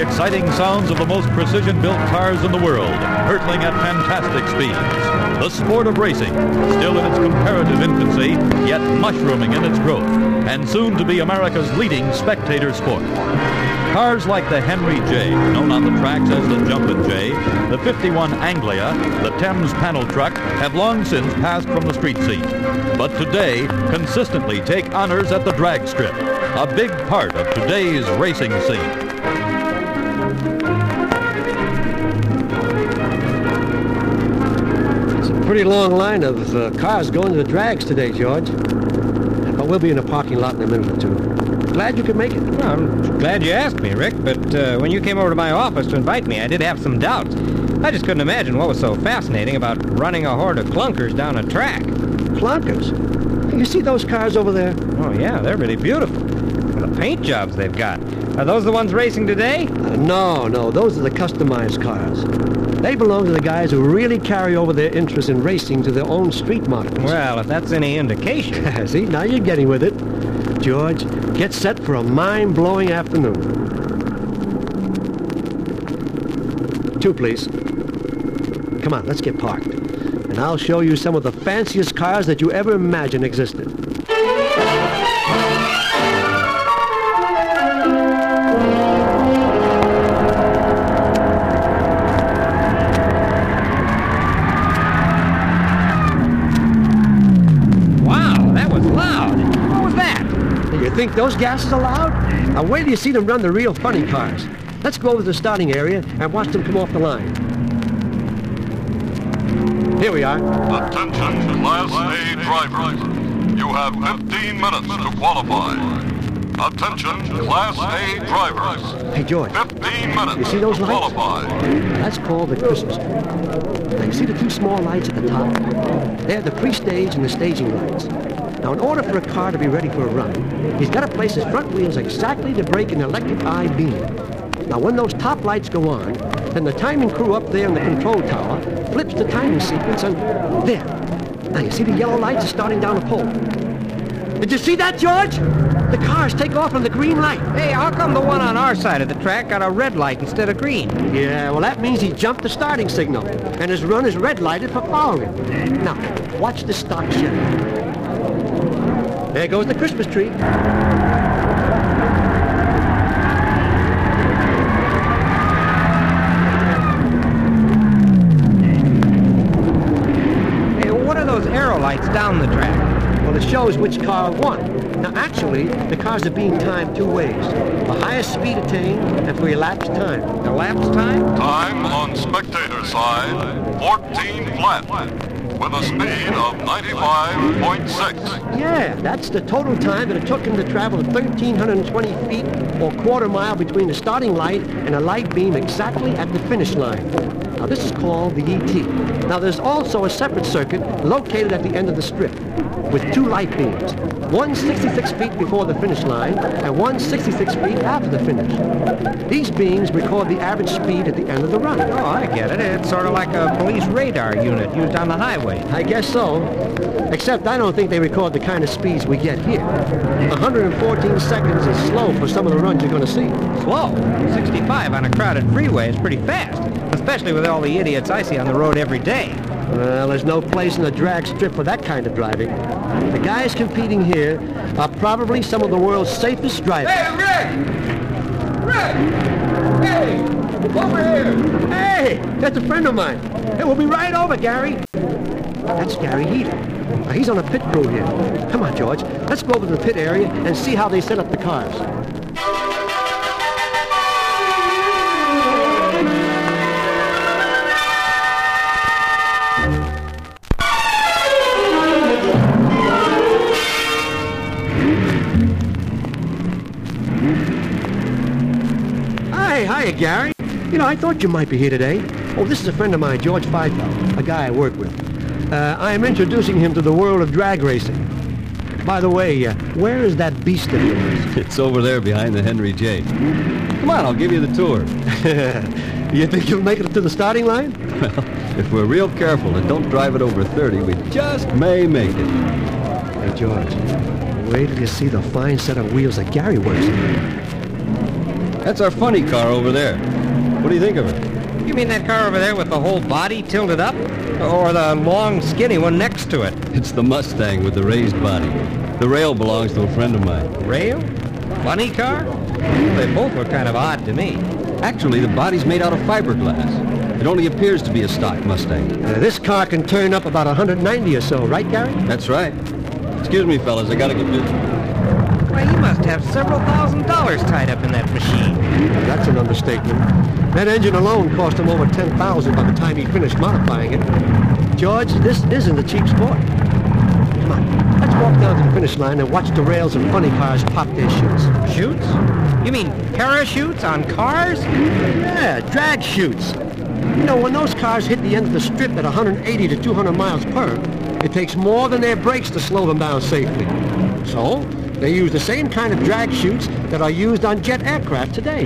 exciting sounds of the most precision-built cars in the world, hurtling at fantastic speeds. The sport of racing, still in its comparative infancy, yet mushrooming in its growth, and soon to be America's leading spectator sport. Cars like the Henry J, known on the tracks as the Jumpin' J, the 51 Anglia, the Thames panel truck, have long since passed from the street scene, but today consistently take honors at the drag strip, a big part of today's racing scene. It's a pretty long line of cars going to the drags today, George. But we'll be in a parking lot in a minute or two. Glad you could make it. Well, I'm glad you asked me, Rick, but when you came over to my office to invite me, I did have some doubts. I just couldn't imagine what was so fascinating about running a horde of clunkers down a track. Clunkers? You see those cars over there? Oh, yeah, they're really beautiful. The paint jobs they've got. Are those the ones racing today? No, those are the customized cars. They belong to the guys who really carry over their interest in racing to their own street models. Well, if that's any indication. See, now you're getting with it. George, get set for a mind-blowing afternoon. 2, please. Come on, let's get parked. And I'll show you some of the fanciest cars that you ever imagined existed. You think those gases are loud? Now wait till you see them run the real funny cars. Let's go over to the starting area and watch them come off the line. Here we are. Attention, Class A drivers. You have 15 minutes to qualify. Attention, Class A drivers. Hey, George. 15 minutes you see those to lights? qualify. That's called the Christmas tree. Now, you see the 2 small lights at the top? They're the pre-stage and the staging lights. Now, in order for a car to be ready for a run, he's got to place his front wheels exactly to break an electric eye beam. Now, when those top lights go on, then the timing crew up there in the control tower flips the timing sequence and there. Now, you see the yellow lights are starting down the pole. Did you see that, George? The cars take off on the green light. Hey, how come the one on our side of the track got a red light instead of green? Yeah, well, that means he jumped the starting signal, and his run is red lighted for following. Now, watch the stock Chevy. There goes the Christmas tree. Hey, what are those arrow lights down the track? Well, it shows which car won. Now, actually, the cars are being timed 2 ways. The highest speed attained and for elapsed time. Elapsed time? Time on spectator side, 14 flat, with a speed of 95.6. Yeah, that's the total time that it took him to travel 1,320 feet or quarter mile between the starting light and a light beam exactly at the finish line. Now, this is called the ET. Now, there's also a separate circuit located at the end of the strip with 2 light beams. One 66 feet before the finish line and one 66 feet after the finish. These beams record the average speed at the end of the run. Oh, I get it. It's sort of like a police radar unit used on the highway. I guess so. Except I don't think they record the kind of speeds we get here. 114 seconds is slow for some of the runs you're going to see. Slow? 65 on a crowded freeway is pretty fast, especially with all the idiots I see on the road every day. Well, there's no place in the drag strip for that kind of driving. The guys competing here are probably some of the world's safest drivers. Hey, Rick! Rick! Hey! Over here! Hey! That's a friend of mine. Hey, we'll be right over, Gary. That's Gary Heater. Now, he's on a pit crew here. Come on, George. Let's go over to the pit area and see how they set up the cars. Hiya, Gary. You know, I thought you might be here today. Oh, this is a friend of mine, George Feifel, a guy I work with. I am introducing him to the world of drag racing. By the way, where is that beast of yours? It's over there behind the Henry J. Come on, I'll give you the tour. You think you'll make it to the starting line? Well, if we're real careful and don't drive it over 30, we just may make it. Hey, George, wait till you see the fine set of wheels that Gary works in. That's our funny car over there. What do you think of it? You mean that car over there with the whole body tilted up? Or the long, skinny one next to it? It's the Mustang with the raised body. The rail belongs to a friend of mine. Rail? Funny car? They both look kind of odd to me. Actually, the body's made out of fiberglass. It only appears to be a stock Mustang. This car can turn up about 190 or so, right, Gary? That's right. Excuse me, fellas, I gotta get busy. Why, you must have several $1,000s tied up in that machine. That's an understatement. That engine alone cost him over $10,000 by the time he finished modifying it. George, this isn't a cheap sport. Come on, let's walk down to the finish line and watch the rails and funny cars pop their chutes. Chutes? You mean parachutes on cars? Yeah, drag chutes. You know, when those cars hit the end of the strip at 180 to 200 miles per, it takes more than their brakes to slow them down safely. So, they use the same kind of drag chutes that are used on jet aircraft today.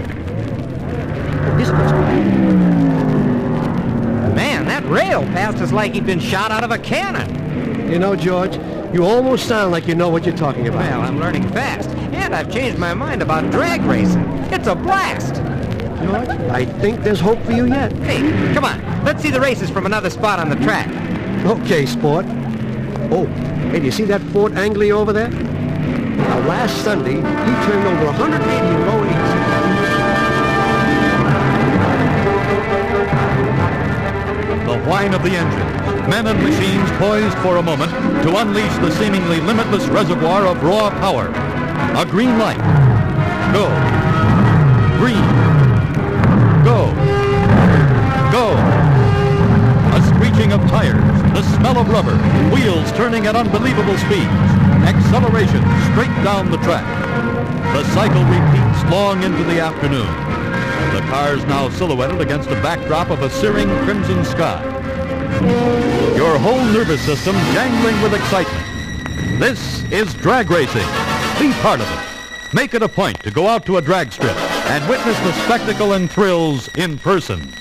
Man, that rail passed us like he'd been shot out of a cannon. You know, George, you almost sound like you know what you're talking about. Well, I'm learning fast, and I've changed my mind about drag racing. It's a blast. George, I think there's hope for you yet. Hey, come on. Let's see the races from another spot on the track. Okay, sport. Oh, hey, do you see that Ford Anglia over there? Now, last Sunday, he turned over 180 in low 80s. The whine of the engines, men and machines poised for a moment to unleash the seemingly limitless reservoir of raw power. A green light. Go. Green. Go. Go. A screeching of tires, the smell of rubber, wheels turning at unbelievable speeds, acceleration straight down the track. The cycle repeats long into the afternoon. The cars now silhouetted against a backdrop of a searing crimson sky. Your whole nervous system jangling with excitement. This is drag racing. Be part of it. Make it a point to go out to a drag strip and witness the spectacle and thrills in person.